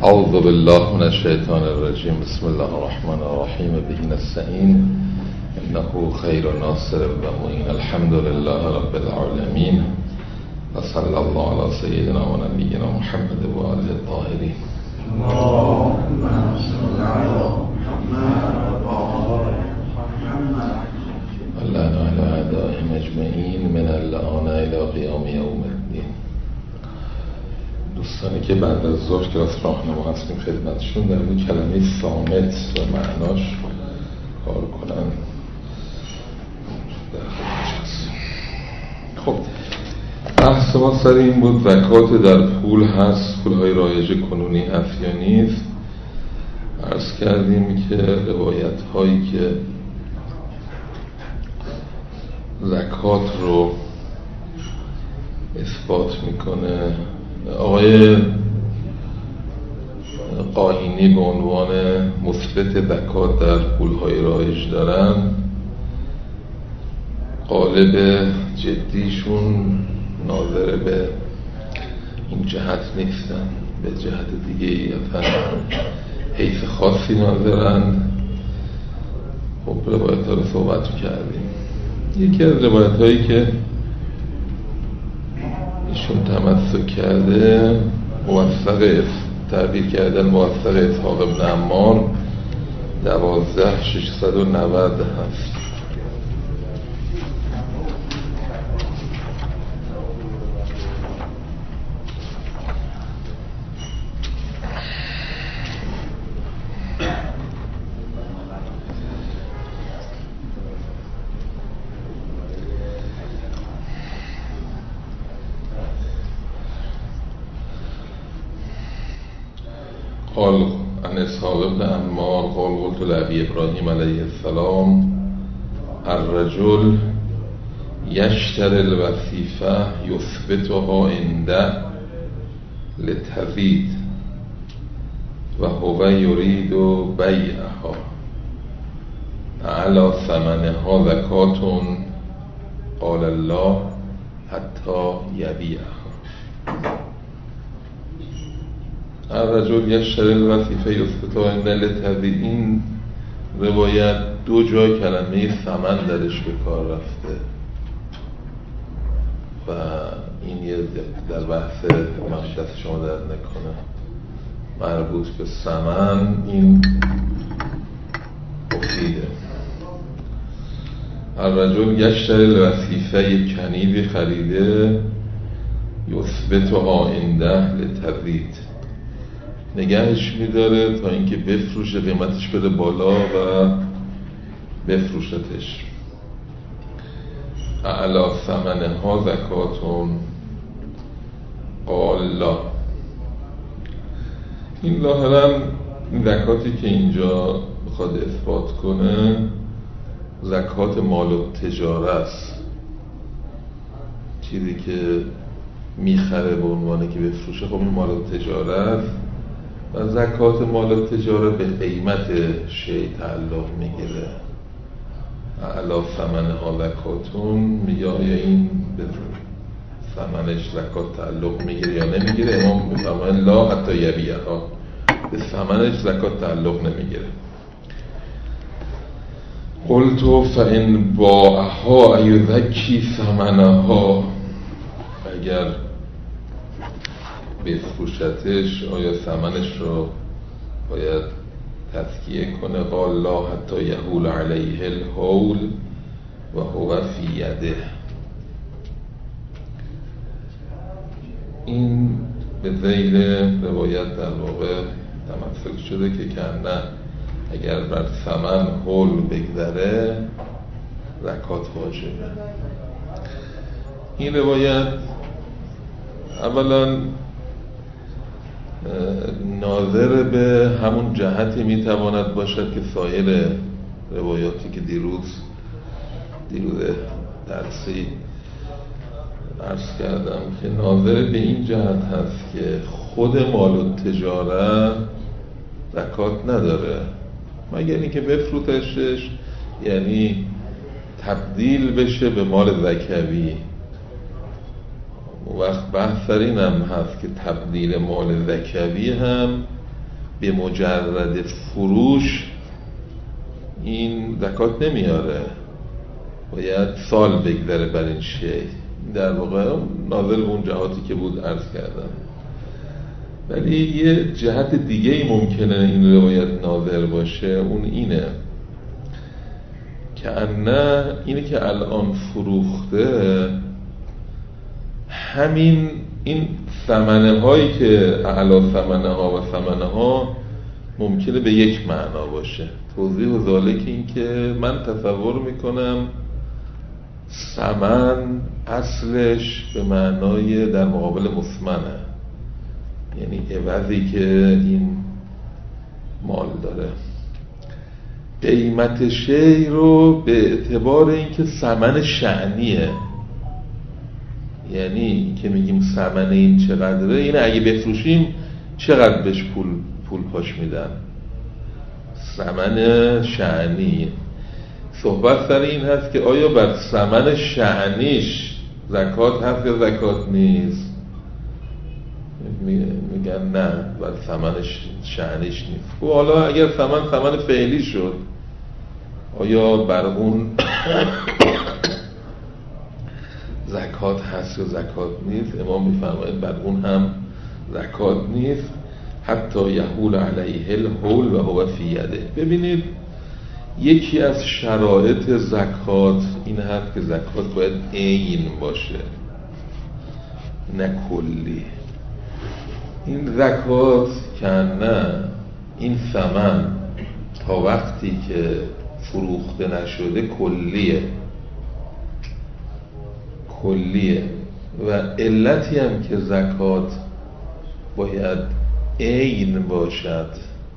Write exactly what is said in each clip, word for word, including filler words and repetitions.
اعوذ بالله من الشیطان الرجیم. بسم الله الرحمن الرحیم. به نستعین انه خیر ناصر و معین. الحمد لله رب العالمین و صلی الله علی سیدنا و نبینا محمد و آله الطاهرین. اللهم صل علی محمد و آل محمد. اللهم علی اعدائهم اجمعین من اللعان الی قیام یوم الدین. دوستانی که بعد از ظهر کلاس راهنما هستیم خدمتشون در این کلمه صامت و معناش کار کنن در خدمتش هستیم. خب بحث ما سر این بود زکات در پول هست، پولهای رایج کنونی هست یا نیست. عرض کردیم که روایت هایی که زکات رو اثبات میکنه آقای قاینی به عنوان مثبت زکات در پولهای رایج دارن، قالب جدیشون ناظر به این جهت نیستن، به جهت دیگه ای حیث خاصی ناظرند. خب روایت ها رو صحبت کردیم. یکی از روایت هایی که ایشون تمسک کرده موثق تعبیر کردن موثق اسحاق ابن عمار دوازده ششصد و نود هست. قال عن اسحاق ابن عمار قال قلت لأبي ابراهيم عليه السلام الرجل يشتري الوثيفة يثبتها عنده لتزيد وهو يريد بيعها على ثمنها زكاة قال الله حتى يبيعها. الرجل یشتری الوثیفه یثبتها عنده لتزید. این روایت دو جای کلمه ثمن درش به کار رفته و این یه در بحث مقصد شما درد نکنه مربوط به ثمن این مفیده. الرجل یشتری الوثیفه، یک کنیزی خریده، یثبتها عنده لتزید، نگهش میداره تا اینکه بفروشه، قیمتش بره بالا و بفروشتش. اعلی ثمنها زکاتون قال لا. این ظاهرا این زکاتی که اینجا بخواد اثبات کنه زکات مال و تجاره است، چیزی که میخره به عنوانه که بفروشه. خب این مال و تجاره است و زکات مال و تجاره به قیمت شی تعلق میگیره. اعلی ثمنها زکاتون میگه آیا این به ثمنش زکات تعلق میگیره یا نمیگیره؟ امام میفرماین لا حتی یبیعها، به ثمنش زکات تعلق نمیگیره. قلت فان باعها ایزکی ثمنها، اگر بفروشتش آیا ثمنش رو باید تزکیه کنه؟ قال لا حتی یحول علیه الحول و هو فی یده. این به ذیل روایت در واقع تمثل شده که کنه اگر بر ثمن حول بگذره زکات واجبه. این روایت اولا ناظر به همون جهتی میتواند باشد که سایر روایاتی که دیروز دیروز درسی عرض کردم که ناظر به این جهت هست که خود مال و تجاره زکات نداره مگر اینکه بفروتشش، یعنی تبدیل بشه به مال زکوی. وقت بحث سر این هم هست که تبدیل مال زکوی هم به مجرد فروش این زکات نمیاره، باید سال بگذره بر این شی. در واقع ناظر به اون جهاتی که بود عرض کردم. ولی یه جهت دیگه ای ممکنه این روایت ناظر باشه، اون اینه که نه اینه که الان فروخته همین این ثمنه هایی که اعلی ثمنه ها و ثمنه ها ممکنه به یک معنا باشه. توضیح و ذالک این که من تصور میکنم ثمن اصلش به معنای در مقابل مثمنه، یعنی عوضی که این مال داره. قیمت شی رو به اعتبار اینکه ثمن شأنیه، یعنی که میگیم ثمن این چقدره، این اگه بفروشیم چقدر بهش پول پول پاش میدن، ثمن شأنی. صحبت سر این هست که آیا بر ثمن شأنیش زکات هست یا زکات نیست؟ میگن نه، بر ثمن شأنیش نیست. و حالا اگر ثمن ثمن فعلی شد، آیا بر اون زکات هست یا زکات نیست؟ امام میفرماید بر اون هم زکات نیست، حتی یحول علیه الحول و هو فی یده. ببینید یکی از شرایط زکات این هست که زکات باید عین باشه، نه کلی. این زکات که نه این ثمن تا وقتی که فروخته نشده کلیه کلیه و علتی هم که زکات باید عین باشد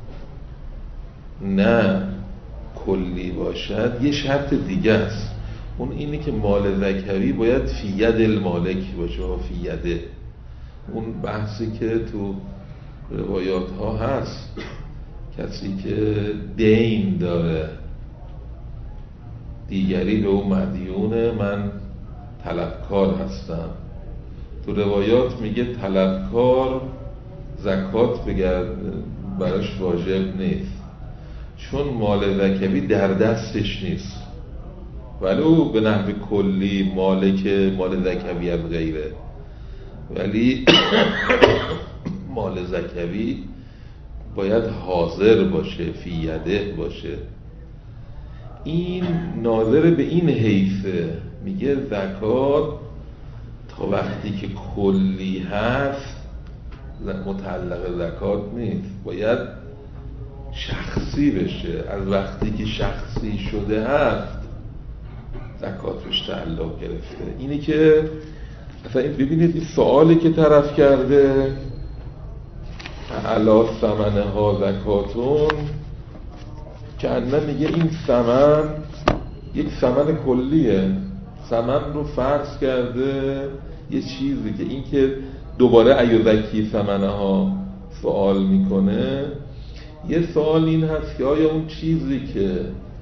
نه کلی باشد، یه شرط دیگه است. اون اینه که مال زکوی باید فی ید المالک باشه و فی یده. اون بحثی که تو روایات ها هست، کسی که دین داره دیگری به اون مدیونه، من طلبکار هستم. تو روایات میگه طلبکار زکات بگرد براش واجب نیست، چون مال زکوی در دستش نیست، ولو به نحو کلی مالک مال زکوی از غیره، ولی مال زکوی باید حاضر باشه، فی یده باشه. این ناظر به این حیثه، میگه زکات تا وقتی که کلی هست متعلق زکات نیست، باید شخصی بشه. از وقتی که شخصی شده هست زکات روش تعلق گرفته. اینی که اصلا ببینید این سوالی که طرف کرده علا ثمنه ها زکاتون، که انا میگه این ثمن یک ثمن کلیه، ثمن رو فرض کرده یه چیزی که این که دوباره ایوزکی ثمنه ها سوال میکنه. یه سوال این هست که آیا اون چیزی که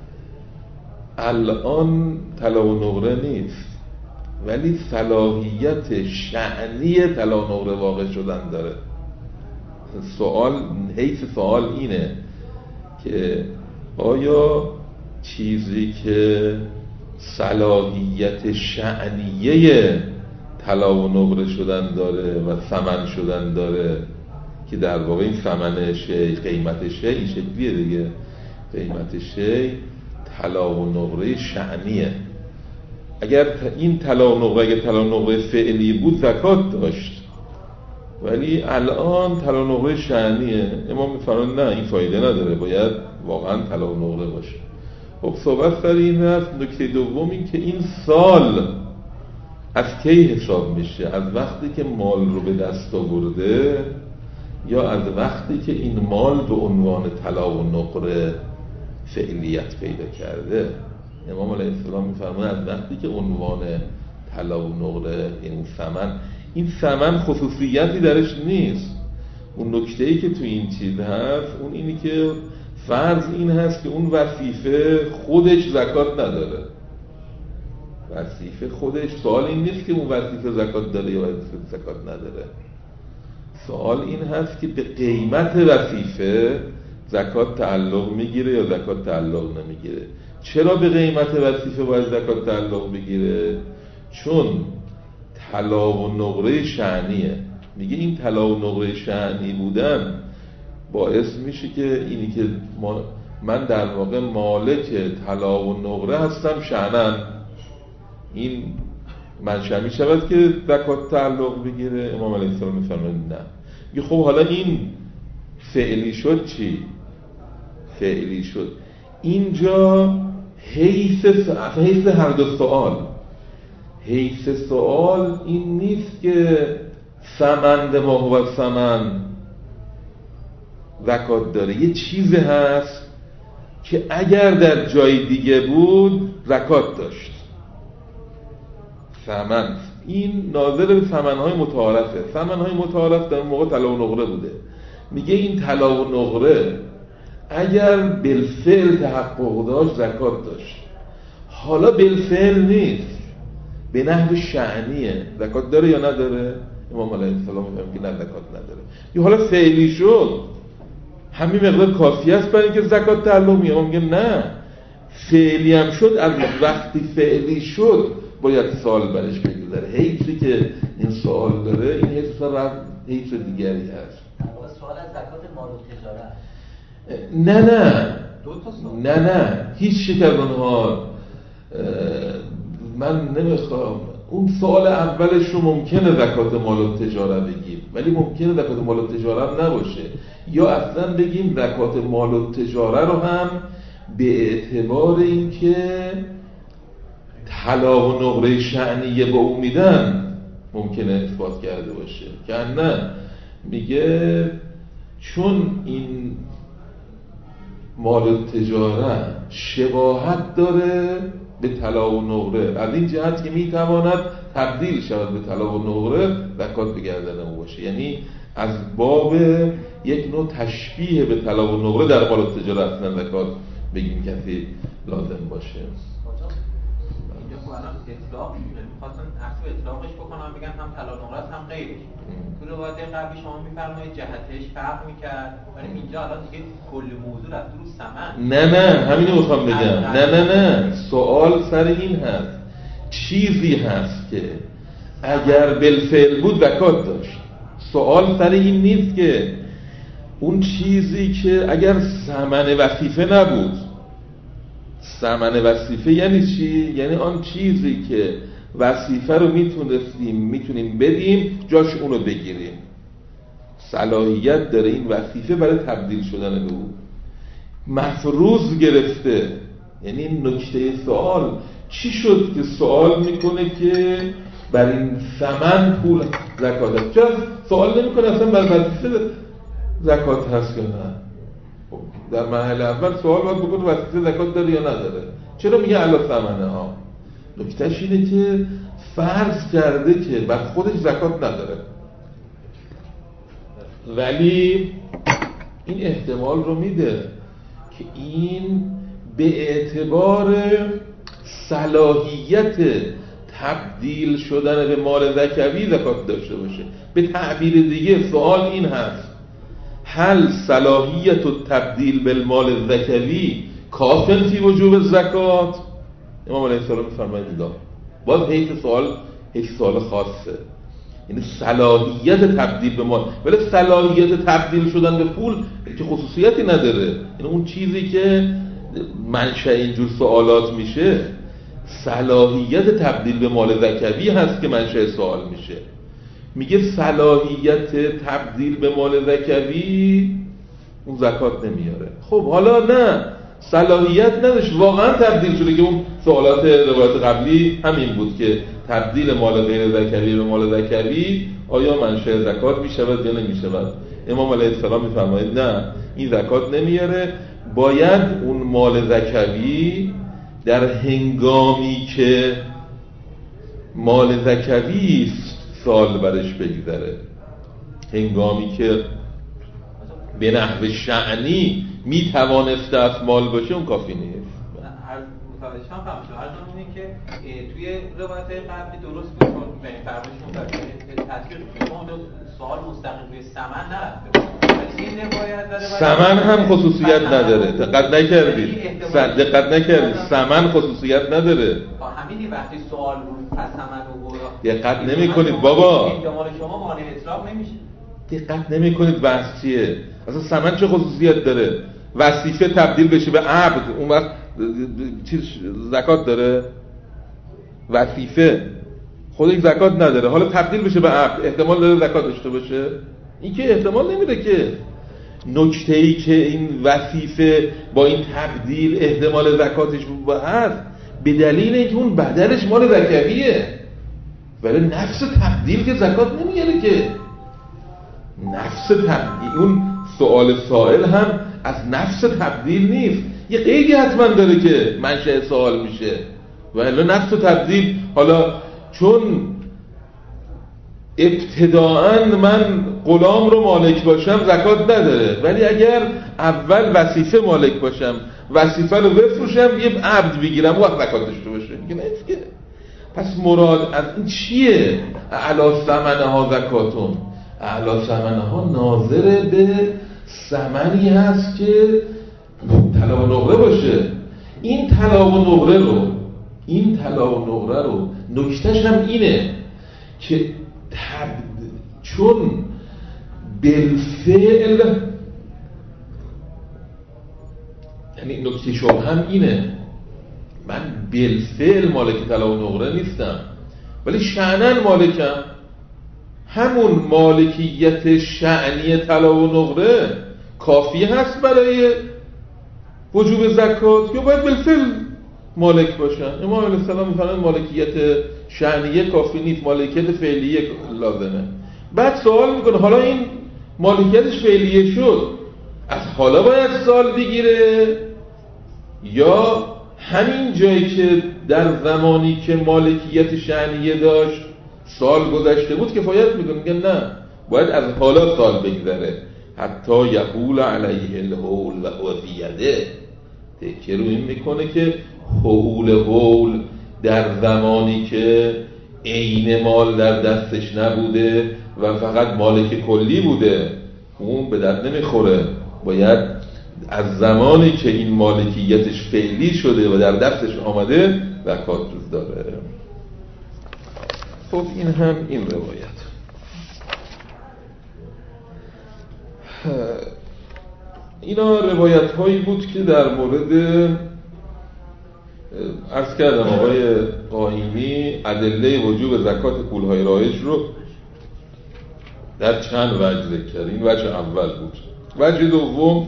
الان طلا و نقره نیست ولی صلاحیت شأنی طلا و نقره واقع شدن داره، سوال حیث سوال اینه که آیا چیزی که صلاحیت شأنیه طلا و نقره شدن داره و ثمن شدن داره، که در واقع این ثمن شی قیمت شی این شکلیه دیگه، قیمت شی طلا و نقره شأنیه. اگر این طلا و نقره اگر طلا و نقره فعلی بود زکات داشت، ولی الان طلا و نقره شأنیه. امام میفرماید نه، این فایده نداره، باید واقعا طلا و نقره باشه. خب صحبت سر این هست. نکته دوم این که این سال از کی حساب میشه؟ از وقتی که مال رو به دست آورده یا از وقتی که این مال به عنوان طلا و نقره فعلیت پیدا کرده؟ امام علیه السلام میفرماید از وقتی که عنوان طلا و نقره، این ثمن، این ثمن خصوصیتی درش نیست. اون نکته‌ای که تو این چیز هست اون اینی که فرض این هست که اون وظیفه خودش زکات نداره. وظیفه خودش، سوال این نیست که اون وظیفه زکات داره یا وظیفه زکات نداره، سوال این هست که به قیمت وظیفه زکات تعلق میگیره یا زکات تعلق نمیگیره. چرا به قیمت وظیفه باید زکات تعلق بگیره؟ چون طلا و نقره شأنیه. میگه این طلا و نقره شأنی بودن باعث میشه که اینی که ما من در واقع مالک طلا و نقره هستم شأناً، این منشأ می شود که زکات تعلق بگیره. امام علیه السلام میفرماید نه. میگه خب حالا این فعلی شد چی؟ فعلی شد اینجا حیث حیث هر دو سوال. حیث سوال این نیست که ثمن ما هو ثمن زکات داره، یه چیزی هست که اگر در جای دیگه بود زکات داشت. ثمن این ناظر به ثمن‌های متعارفه. ثمن‌های متعارف در موقع طلا و نقره بوده. میگه این طلا و نقره اگر بالفعل تحقق داشت زکات داشت، حالا بالفعل نیست، به نحو شأنیه، زکات داره یا نداره؟ امام علیه السلام میگه که نه زکات نداره. یا حالا فعلی شد، همین مقدار کافی است برای اینکه زکات تعلق میگه. امام میگه نه، فعلی هم شد، از وقتی فعلی شد باید سوال برش بگذاره. حیثی که این سوال داره این حیث سوال حیث دیگری هست. سوال از زکات مال و تجارت. نه نه نه نه هیچ یک از اونها من نمیخوام. اون سوال اولش رو ممکنه زکات مال و تجارت بگیم، ولی ممکنه زکات مال و تجارت نباشه، یا اصلا بگیم زکات مال و تجارت رو هم به اعتبار اینکه طلا و نقره شأنیه با او میدن ممکنه اثبات کرده باشه. که نه، میگه چون این مال و تجارت شباهت داره به طلا و نقره، از این جهت که میتواند تبدیل شود به طلا و نقره، زکات به گردن او باشه. یعنی از باب یک نوع تشبیه به طلا و نقره در مال و تجارت اصلا زکات بگیم کسی لازم باشه. الان اطلاق می‌خواستن اصل اطلاقش بکنم بگن هم طلا و نقره هم غیرش. تو روایت قبلی شما می‌فرمایید جهتش فرق می‌کرد، ولی اینجا الان دیگه کل موضوع رفت رو ثمن. نه نه همین رو می‌خوام بگم. نه نه نه سوال سر این هست، چیزی هست که اگر بالفعل بود زکات داشت. سوال سر این نیست که اون چیزی که اگر ثمن وظیفه نبود. ثمن وظیفه یعنی چی؟ یعنی آن چیزی که وظیفه رو میتونستیم میتونیم بدیم جاش اونو بگیریم، صلاحیت داره این وظیفه برای تبدیل شدن به او، مفروض گرفته. یعنی این نکته سوال چی شد که سوال میکنه که بر این ثمن پول زکات هست؟ چرا سوال نمیکنه اصلا بر وظیفه زکات هست یا نه؟ در مرحله اول سوال باید بکنه وظیفه زکات داره یا نداره. چرا میگه علی ثمنه ها؟ نکتهش اینه که فرض کرده که بر خودش زکات نداره، ولی این احتمال رو میده که این به اعتبار صلاحیت تبدیل شدن به مال زکوی زکات داشته باشه. به تعبیر دیگه سوال این هست: هل صلاحیت التبدیل بالمال الزکوی کافن فی وجوب زکات؟ امام علیه السلام می‌فرماید دا باز حیث سوال حیث سوال خاصه، یعنی صلاحیت تبدیل به مال، ولی صلاحیت تبدیل شدن به پول که خصوصیتی نداره. یعنی اون چیزی که منشأ اینجور سوالات میشه صلاحیت تبدیل به مال زکوی هست که منشأ سوال میشه. میگه صلاحیت تبدیل به مال زکوی اون زکات نمیاره. خب حالا نه، صلاحیت نداشت، واقعا تبدیل شده، که اون سوالات روایت قبلی همین بود که تبدیل مال غیر زکوی به مال زکوی آیا منشأ زکات میشود یا نمیشود. امام علیه السلام میفرماید نه، این زکات نمیاره. باید اون مال زکوی در هنگامی که مال زکوی سال برش بگذره، هنگامی که به نحو شأنی میتوانسته از مال باشه، اون کافی نیست. هر متوجه داشتم فرمایشات عرضم اینه که توی روایت قبلی درست بود یعنی فرمایشون در تطبیق شما سوال مستقیم روی ثمن نرفته ولی این روایت داره ثمن هم خصوصیت نداره. دقت نکردید دقت نکردید ثمن خصوصیت نداره. همینی وقتی سوال رو پس ثمن رو دقت نمی‌کنید بابا. احتمال شما مانع اطلاق نمیشه. دقت نمی‌کنید بحث چیه؟ اصلا ثمن چه خصوصیت داره؟ وظیفه تبدیل بشه به عبد اون وقت چیز زکات داره؟ وظیفه خودش زکات نداره حالا تبدیل بشه به عبد احتمال داره زکات داشته باشه؟ این که احتمال نمیده که. نکته‌ای که این وظیفه با این تبدیل احتمال زکاتش هست به دلیل اینکه اون بدلش مال رکبیه ولی نفس تبدیل که زکات نمیگیره که. نفس تبدیل اون سوال سائل هم از نفس تبدیل نیست یه قیدی حتما داره که منشأ سوال میشه ولی نفس تبدیل حالا چون ابتداءً من غلام رو مالک باشم زکات نداره ولی اگر اول وظیفه مالک باشم وظیفه رو بفروشم یه عبد بگیرم وقت زکات داشته باشه میگه نه که. پس مراد از این چیه؟ اعلی ثمنها زکاتون. اعلی ثمنها ناظر به ثمنی هست که طلا و نقره باشه. این طلا و نقره رو این طلا و نقره رو نکتهش هم اینه که تب... چون بالفعل یعنی نکته شما هم اینه من بالفعل مالک طلا و نقره نیستم ولی شأناً مالکم. همون مالکیت شأنی طلا و نقره کافی هست برای وجوب زکات یا باید بالفعل مالک باشن؟ امام علیه السلام میفرمایند مالکیت شأنیه کافی نیست مالکیت فعلیه لازمه. بعد سوال میکنه حالا این مالکیتش فعلیه شد از حالا باید سال بگیره یا همین جایی که در زمانی که مالکیت شأنیه داشت سال گذشته بود کفایت میکنه؟ میگن نه باید از حالا سال بگذره حتی یحول علیه الحول و هو فی یده. تکیه رو این میکنه که حول حول در زمانی که عین مال در دستش نبوده و فقط مالک کلی بوده اون به درد نمیخوره باید از زمانی که این مالکیتش فعلی شده و در دستش آمده زکات روز داره. خب این هم این روایت. اینا روایت هایی بود که در مورد عرض کردم آقای قائمی ادله وجوب زکات پولهای رایج رو در چند وجه ذکر کرد. این وجه اول بود. وجه دوم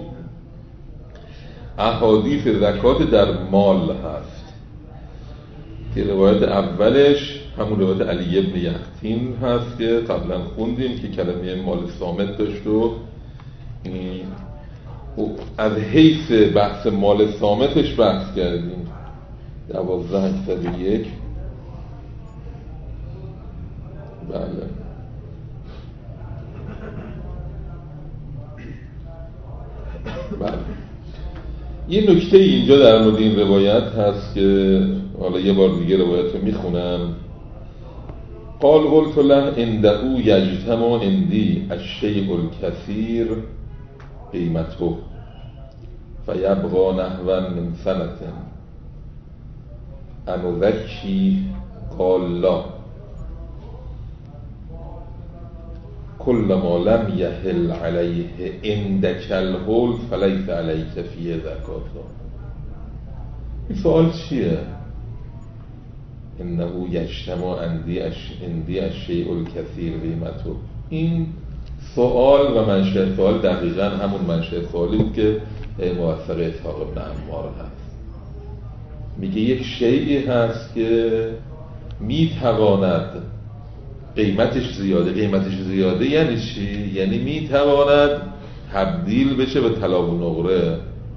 احادیث زکات در مال هست که روایت اولش همون روایت علی ابن یختین هست که قبلا خوندیم که کلمه مال صامت داشت و از حیث بحث مال صامتش بحث کردیم. دوازده هشتصد و یک. بله بله یه نکته اینجا در مورد این روایت هست که حالا یه بار دیگه روایت رو میخونم. قال قلت له عنده یجتمع عندی الشیء الکثیر قیمته فیبقى نحوا من سنة انذکی قال لا كل ما لم يحل عليه عندك الحول فليس عليك فيه زكاة. این سوال چیه؟ انه یجتمع عندی عندی الشیء الکثیر قیمته. این سوال و منشأ سوال دقیقاً همون منشأ سوالی بود که موثق اسحاق ابن عمار هست. میگه یک شیئی هست که میتواند قیمتش زیاده. قیمتش زیاده یعنی چی؟ یعنی میتواند تبدیل بشه به طلا و نقره.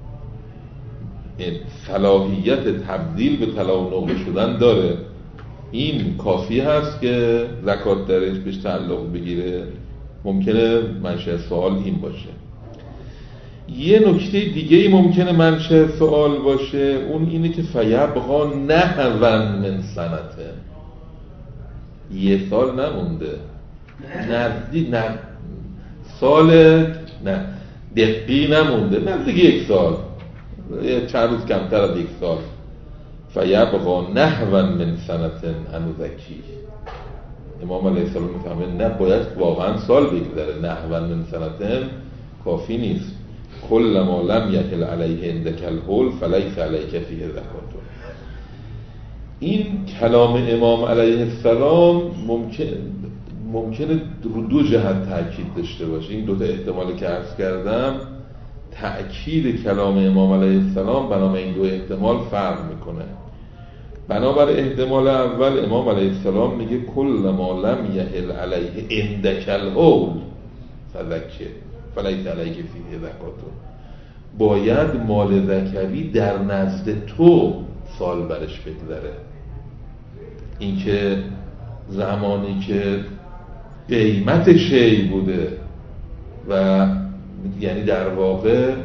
صلاحیت تبدیل به طلا و نقره شدن داره. این کافی هست که زکات درش بهش تعلق بگیره. ممکنه منشأ سوال این باشه. یه نکته دیگه ممکنه منشأ سوال باشه، اون اینه که فیبقا نحوا من سنته، یه سال نمونده، نزدیک نه سال نه دقیقی نمونده، نزدیک یک سال، چند روز کمتر از یک سال. فیبقا نحوا من سنته انوزکی، امام علیه السلام میفهمه نه باید واقعا سال بگذره، نحوا من سنته کافی نیست. کل ما لم یحل علیه عندک الحول فلیس علیک فیه زکات. این کلام امام علیه السلام ممکن ممکنه رو دو جهت تأکید داشته باشه. این دو تا احتمالی که عرض کردم، تأکید کلام امام علیه السلام بنابر این دو احتمال فرق میکنه. بنابر احتمال اول، امام علیه السلام میگه کل ما لم یحل علیه عندک الحول فزکه فلیس علیک فیه زکات، باید مال ذکری در نزد تو سال برش بگذره. این که زمانی که قیمت شی بوده و یعنی در واقع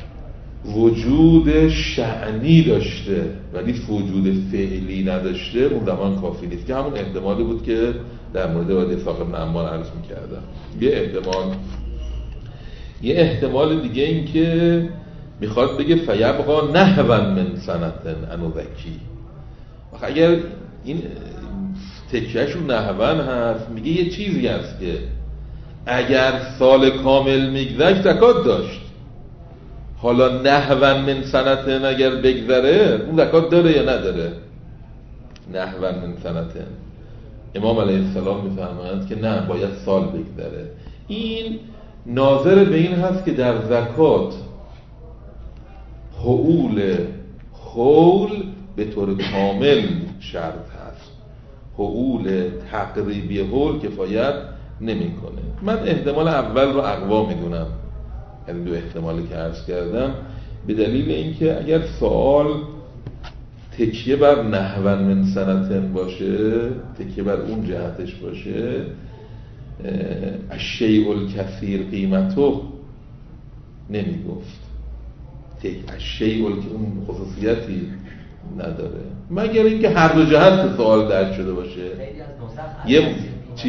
وجود شأنی داشته ولی وجود فعلی نداشته، اون زمان کافی نیست، که همون احتمالی بود که در مورد وادی اسحاق بن عمار عرض می‌کردم. یه احتمال یه احتمال دیگه این که میخواد بگه فیبقا نحوا من سنتن انوزکی. اگر این تکیهشون نحوا هست، میگه یه چیزی هست که اگر سال کامل میگذشت زکات داشت، حالا نحوا من سنتن اگر بگذره اون زکات داره یا نداره؟ نحوا من سنتن. امام علیه السلام میفهمند که نه، باید سال بگذره. این ناظر به این هست که در زکات حول حول به طور کامل شرط هست، حول تقریبی حول کفایت نمیکنه. من احتمال اول رو اقوا میدونم، یعنی دو احتمالی که عرض کردم، به دلیل اینکه اگر سوال تکیه بر نحوا من سنتن باشه، تکیه بر اون جهتش باشه، الشیء الکثیر قیمتو نمیگفت، الشیء اون خصوصیتی نداره، مگر اینکه هر دو جهت سوال درک شده باشه. یه چی؟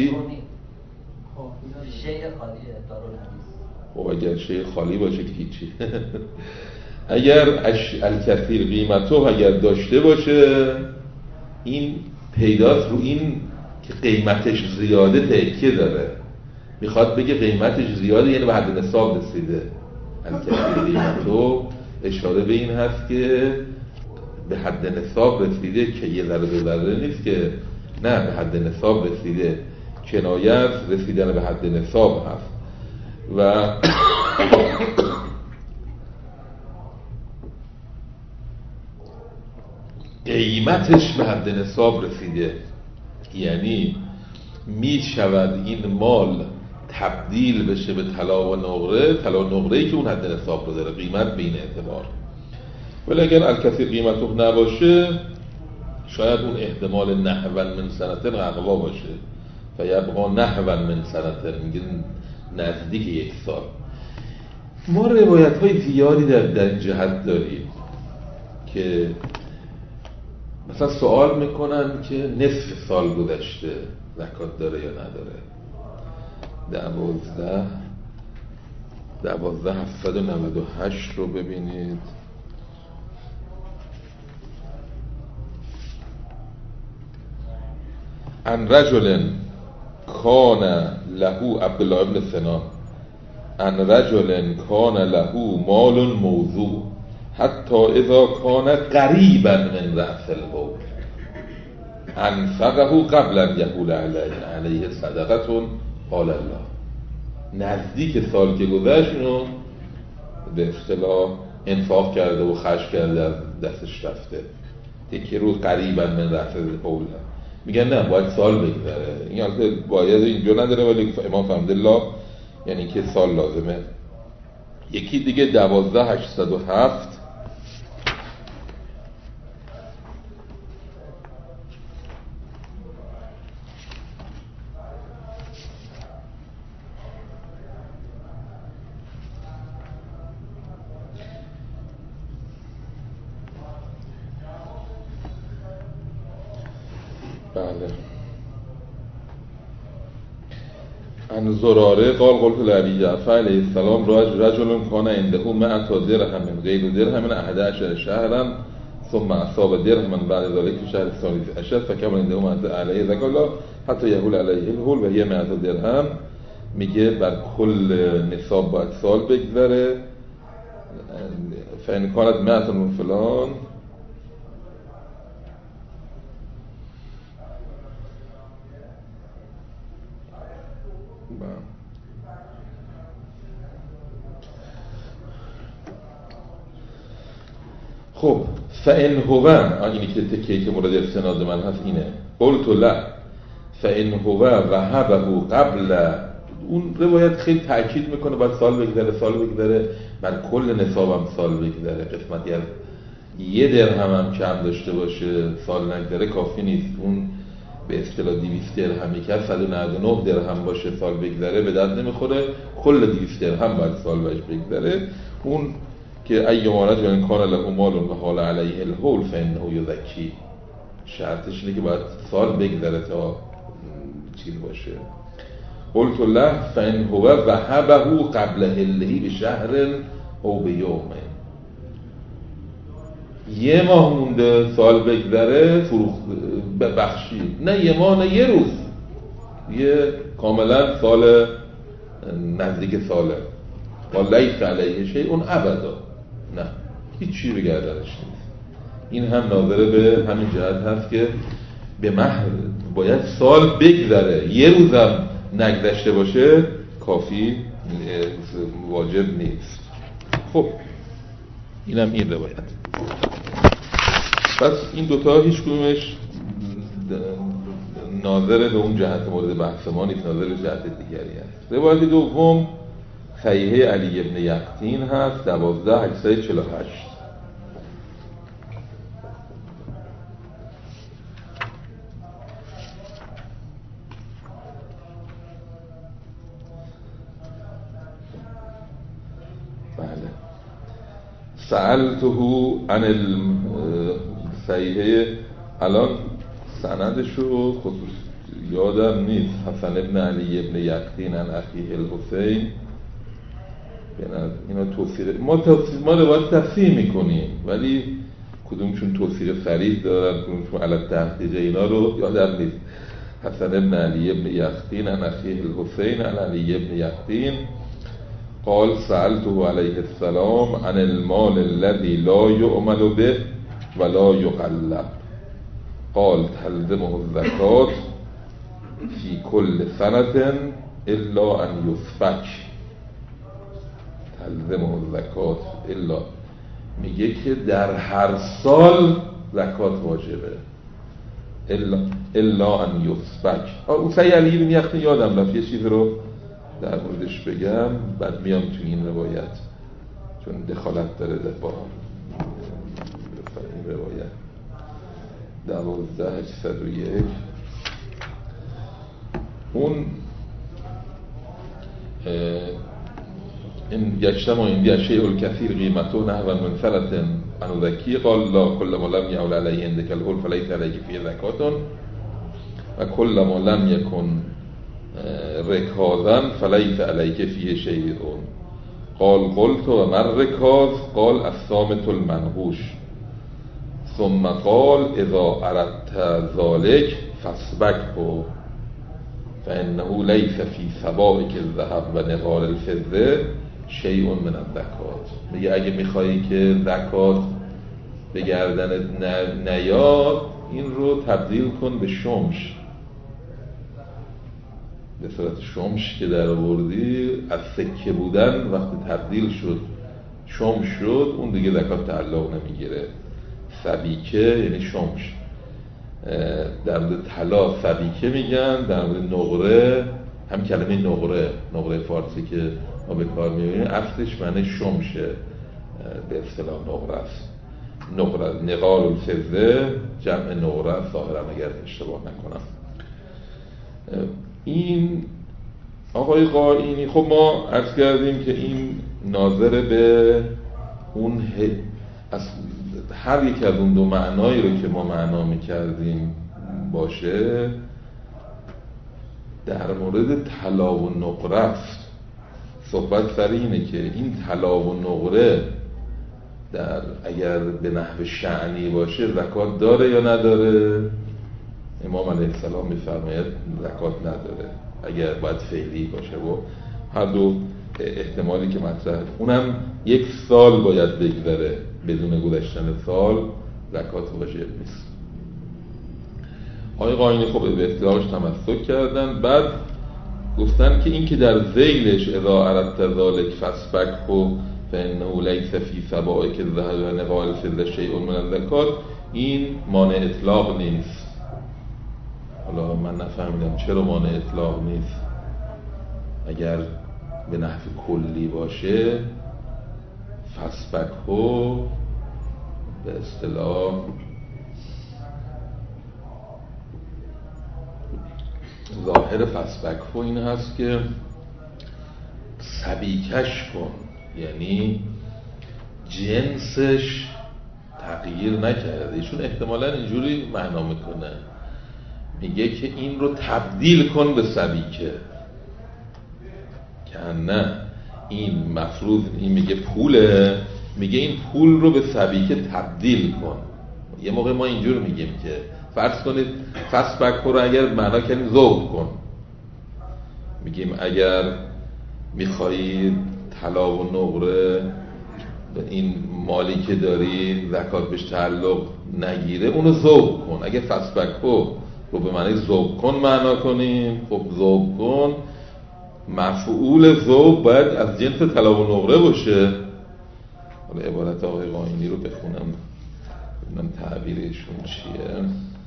شیء خالیه دارالحدیث. خب اگر شیء خالی باشه که هیچی. اگر الکثیر قیمتو اگر داشته باشه، این پیداست رو این که قیمتش زیاده تکیه داره، میخواد بگه قیمتش زیاده یعنی به حد نصاب رسیده. الکثیر قیمتو اشاره به این هست که به حد نصاب رسیده، که یه ذره به ذره نیست، که نه به حد نصاب رسیده، کنایه از رسیدن به حد نصاب هست. و قیمتش به حد نصاب رسیده، یعنی می شود این مال تبدیل بشه به طلا و نقره، طلا و نقره‌ای که اون حد نصاب رو داره، قیمت به این اعتبار. ولی اگر الکثیر قیمتو نباشه، شاید اون احتمال نحوا من سنتن اقوا باشه. فیبقا نحوا من سنتن، میگه نزدیک یک سال. ما روایت های زیادی در در این جهت داریم که مثلا سوال میکنن که نصف سال گذشته زکات داره یا نداره. دوازده دوازده هفتصد و نود و هشت رو ببینید. ان رجل کان له عبدالله ابن سنان ان رجل کان له مال موضوع حتی اذا کان قریبا من رأس الحول انفقه قبل ان یحول علیه صدقه قال الله. نزدیک سال که گذشت اینو به اصطلاح انفاق کرده و خرج کرده، از دستش رفته، تکی روز قریبا من رأس الحول. میگن نه باید سال بگذره. این البته باید اینجا نداره، ولی امام فهمد الله یعنی که سال لازمه. یکی دیگه دوازده هشتصد و هفت بله. عن زراره قال قلت لأبي جعفر علیه السلام رجل کان عنده مئة درهم غیر درهم احد عشر شهرا ثم اصاب درهما بعد ذلك في شهر الثاني عشر فكان عنده مئة علیه زکات حتی یحول علیه الحول و هی مئة درهم. میگه بر کل نصاب باید سال بگذره. فإن كانت مئة من فلان خب فإن هو اینی که تکیه که مورد استناد من هست اینه قلت لا فإن هو وهبه قبل. اون روایت خیلی تأکید میکنه باید سال بگذره سال بگذره بر کل نصابم سال بگذره. قسمتی از یه درهم هم کم داشته باشه سال نگذره کافی نیست. اون به اصطلاح دویست درهمی که صد و نود و نه درهم باشه سال بگذره به درد نمیخوره. کل دویست درهم باید سال بهش بگذره. اون که ایما رجل کان له مال و حال علیه الحول فانه یزکی، شرطش اینه که باید سال بگذره تا چیز باشه. قلت له فإن هو وهبه قبل حله بشهر او بیوم. یه ماه مونده سال بگذره فروخ ببخشید، نه یه ماه نه یه روز، یه کاملا سال نزدیک ساله. قال لیس علیه شیء ابدا، نه هیچی به گردنش نیست. این هم ناظره به همین جهت هست که به مهر باید سال بگذره، یه روزم نگذشته باشه کافی واجب نیست. خب اینم این روایت. پس این دوتا هیچ کدومش ناظر به اون جهت مورد بحث ما نیست، ناظر به جهت دیگری هست. روایت دوم صحیحه علی ابن یقطین هست دوازده هشتصد و چهل و هشت. سألته عن الصحیحه، الان سندشو خصوص یادم نیست. حسن ابن علی ابن یقطین عن اخیه الحسین. اینا توصیه ما توصیه ما روایت تفسیر میکنیم ولی کدومشون توصیه صریح دارن کدومشون علت تحقیق اینا رو یادم نیست. حسن ابن علی ابن یقطین عن اخیه الحسین عن علی ابن یقطین قال سألته علیه السلام عن المال الذي لا يعمل به ولا يقلب قال تلزمه الزکات في كل سنة الا ان يسفك. تلزمه الزکات الا، میگه که در هر سال زکات واجبه. الا الا ان یسفک. اون سعی علی بن یقطین یادم رفت یه چیز رو در موردش بگم بعد میام تو این روایت چون دخالت داره با این روایت. دوازده هشتصد و یک اون این یجتمع عندی الشیء الکثیر قیمته نحو من فرة عن ذکی قال لا کل ما لم یعول علیه عندک الحول فلیس علیک فیه زکات و کل ما لم یکن رکازا فلیس علیک فیه شیء. قال قلت و من رکاز قال الصامت المنقوش ثم قال اذا اردت ذلك فاسبکه فانه لیس فی سبائک الذهب و نقار الفضه شیء من الزکات. میگه اگه میخوایی که زکات به گردنت نیاد این رو تبدیل کن به شمش، به صورت شمش که در آوردی از سکه بودن وقتی تبدیل شد شمش شد اون دیگه زکات تعلق نمیگیره. سبیکه یعنی شمش. در مورد طلا سبیکه میگن، در مورد نقره هم کلمه نقره نقره فارسی که ما به کار میبریم اصلش معنی شمشه، به اصطلاح نقره است. نقره نقار الفضه جمع نقره ظاهرا اگر اشتباه نکنم. این آقای قائینی خب ما عرض کردیم که این ناظر به اون از هر یک از اون دو معنایی رو که ما معنا میکردیم باشه در مورد طلا و نقره است. صحبت سر اینه که این طلا و نقره در اگر به نحو شأنی باشه زکات داره یا نداره؟ امام علیه السلام میفرماید زکات نداره اگر باید فعلی باشه و هر دو احتمالی که مطرح، اونم یک سال باید بگذره، بدون گذشتن سال زکات واجب نیست. آقای قاینی خب به اطلاعش تمسک کردن، بعد گفتن که این که در ذیلش اذا اردت ذلک فاسبکه فانه لیس فی سبائک الذهب و نقال الفضه شیء من الزکات، این مانع اطلاق نیست. حالا من نفهمیدم چرا مانع اطلاق نیست. اگر به نحو کلی باشه فاسبکه به اصطلاح ظاهر فاسبکه این هست که سبیکش کن، یعنی جنسش تغییر نکرده. ایشون احتمالاً اینجوری معنا میکنه، میگه که این رو تبدیل کن به سبیکه، که نه این مفروض، این میگه پوله، میگه این پول رو به سبیکه تبدیل کن. یه موقع ما اینجور میگیم که فرض کنید فاسبکه رو اگر معنا کنیم ذوب کن، میگیم اگر میخوایی طلا و نقره این مالی که داری زکات بهش تعلق نگیره اونو ذوب کن. اگه فاسبکه رو به معنی ذوب کن معنا کنیم، خب ذوب کن مفعول ذوب باید از جنس طلا و نقره باشه. حالا عبارت آقای قاینی رو بخونم ببینم تعبیرشون چیه.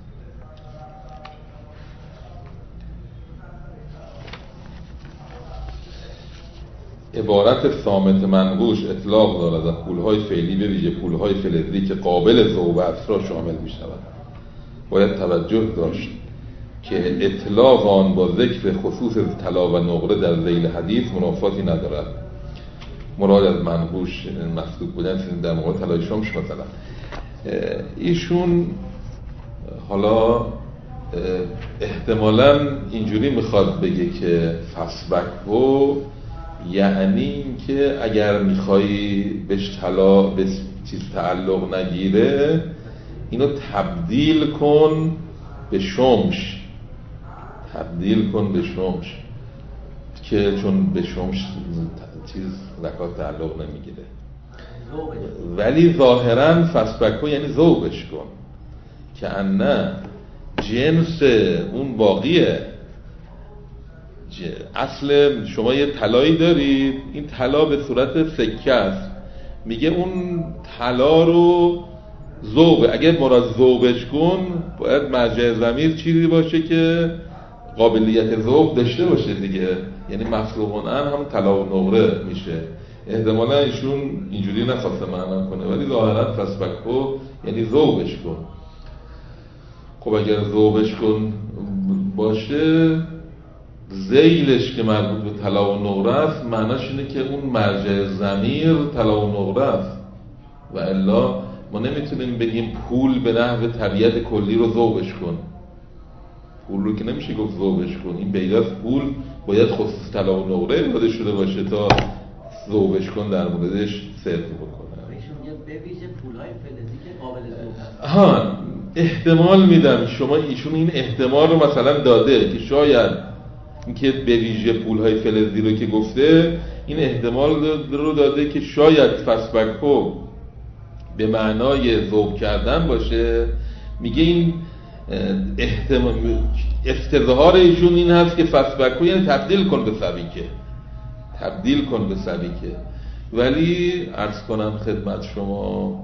عبارت صامت منقوش اطلاق دارد از پولهای فعلی به ویژه پولهای فلزی که قابل ذوب است را شامل می شود. باید توجه داشت که اطلاق آن با ذکر خصوص طلا و نقره در ذیل حدیث منافاتی ندارد. مراد از منقوش مسلوب بودن در مقابل طلای شمش مثلا. ایشون حالا احتمالاً اینجوری میخواد بگه که فاسبکه یعنی این که اگر میخوایی بهش طلا به چیز تعلق نگیره اینو تبدیل کن به شمش، تبدیل کن به شمش، که چون به شمش چیز زکات تعلق نمیگیره. ولی ظاهرا فاسبکه یعنی ذوبش کن، که نه جنس اون باقیه. اصل شما یه طلایی دارید، این طلا به صورت سکه است، میگه اون طلا رو ذوبه. اگه مراد ذوبش کن باید مرجع ضمیر چیزی باشه که قابلیت ذوب داشته باشه دیگه، یعنی مفروغاً هم طلا و نقره میشه. احتمالاً ایشون اینجوری نخواسته معنا کنه، ولی ظاهراً فاسبکه یعنی ذوبش کن. خب اگر ذوبش کن باشه ذیلش که مربوط به طلا و نقره است معناش اینه که اون مرجع ضمیر طلا و نقره است، و الا ما نمیتونیم بگیم پول به نحو طبیعت کلی رو ذوبش کن. پول رو که نمیشه گفت ذوبش کن، این بی‌دست پول باید خصوص طلا و نقره داده شده باشه تا ذوبش کن در موردش صرف بکنه. ایشون میگه به ویژه پول‌های فلزی که قابل ذوب هست. ها احتمال میدم شما ایشون این احتمال رو مثلا داده که شاید اینکه به ویژه پول‌های فلزی رو که گفته این احتمال رو داده که شاید فاسبکه به معنای ذوب کردن باشه. میگه این احتمال استظهار ایشون این هست که فاسبکه یعنی تبدیل کن به سبیکه، تبدیل کن به سبیکه. ولی عرض کنم خدمت شما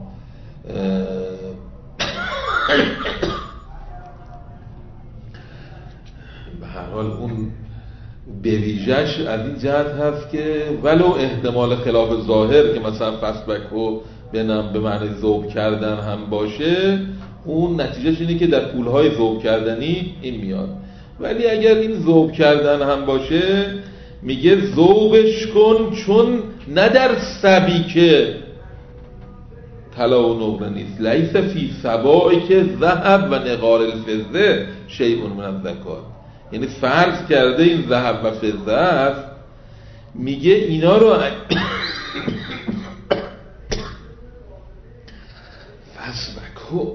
به هر حال اون بریجش از این جهت هست که ولو احتمال خلاف ظاهر که مثلا فاسبکه بنام به معنی ذوب کردن هم باشه، اون نتیجهش اینه که در پولهای ذوب کردنی این میاد. ولی اگر این ذوب کردن هم باشه میگه ذوبش کن، چون نه در سبیکه طلا و نقره نیست. لیس فی سباعی که ذهب و نقار الفضه شیء من الزکات، یعنی فرض کرده این ذهب و فضه است، میگه اینا رو فسبکو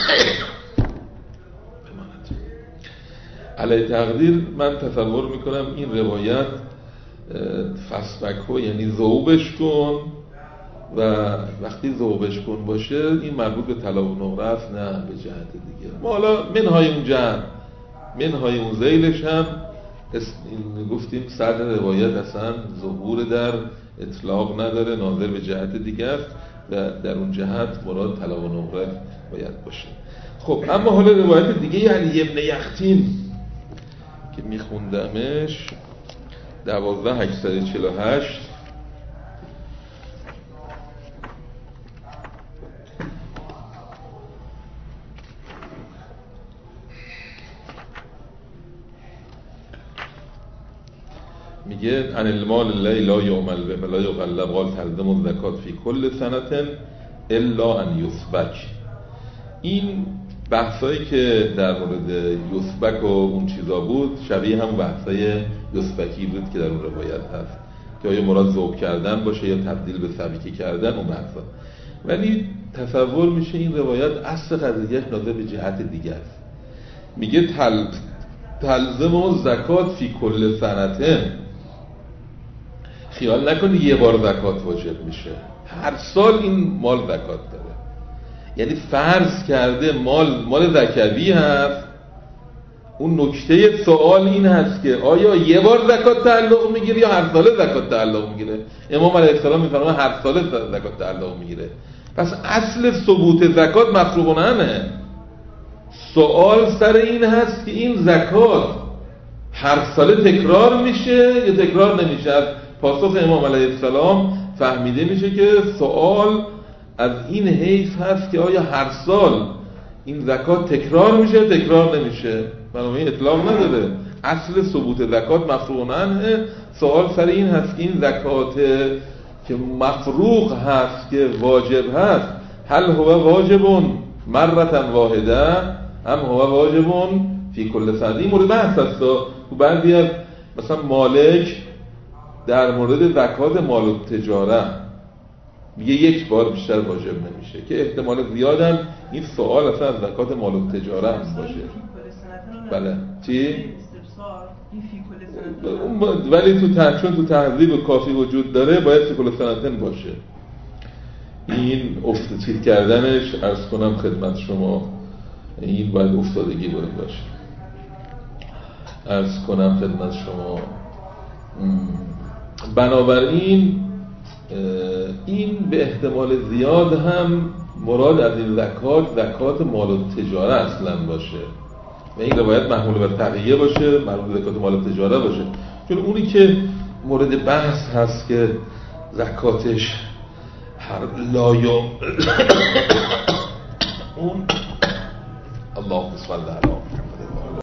علی تقدیر من تصور میکنم این روایت فسبکو یعنی ذوبش کن، و وقتی ذوبش کن باشه این مربوط به طلا و نقره است، نه به جهت دیگه. ما حالا منهای اون جهت منهای اون ذیلش هم این گفتیم صدر روایت اصلا ظهور در اطلاق نداره، ناظر به جهت دیگه است و در اون جهت مراد طلا و نقره باید باشه. خب اما حالا روایت دیگه علی ابن یختین که میخوندمش دوازده هشتصد و چهل و هشت میگه ان المال الذی لا یعمل به لا یقلب قال تلزم الزکات فی کل سنه الا ان یسبک. این بحثایی که در مورد یسبک و اون چیزا بود شبیه هم بحثای یسبکی بود که در اون روایت هست که آیا مراد ذوب کردن باشه یا تبدیل به سبکی کردن اون بحثا، ولی تصور میشه این روایت اصل قضیهش ناظر به جهت دیگه است. میگه تل تلزم و زکات فی کل سنته، خیال نکنی یه بار زکات واجب میشه، هر سال این مال زکات داره. یعنی فرض کرده مال مال زکوی هست. اون نکته سوال این هست که آیا یه بار زکات تعلق میگیره یا هر سال زکات تعلق میگیره؟ امام علیه السلام میفرمایند هر سال زکات تعلق میگیره. پس اصل ثبوت زکات مفروغ عنه. سوال سر این هست که این زکات هر سال تکرار میشه یا تکرار نمیشه. از پاسخ امام علیه السلام فهمیده میشه که سوال از این حیث هست که آیا هر سال این زکات تکرار میشه تکرار نمیشه، بنابراین اطلاق نداره. اصل ثبوت زکات مفروغ عنه. سوال سر این هست که این زکات که مفروغ هست که واجب هست، هل هو واجبون مرتن واحده هم هو واجبون فی کل سنه. این مورد بحث هست. تو بعضی از مثلا مالک در مورد زکات مال و تجاره میگه یک بار بیشتر واجب نمیشه، که احتمال زیادم این سوال اصلا از زکات مال و تجاره هم باشه. بله چی؟ ولی تو ته... چون تو تهذیب کافی وجود داره باید فی کل سنتن باشه. این افتادگی کردنش عرض کنم خدمت شما این باید افتادگی باید باشه. عرض کنم خدمت شما بنابراین این به احتمال زیاد هم مراد از این زکات زکات مال و تجاره اصلا باشه و این روایت محمول بر تقیه باشه، محمول به زکات مال و تجاره باشه، چون اونی که مورد بحث هست که زکاتش هر لایو اون الله صلی الله علیه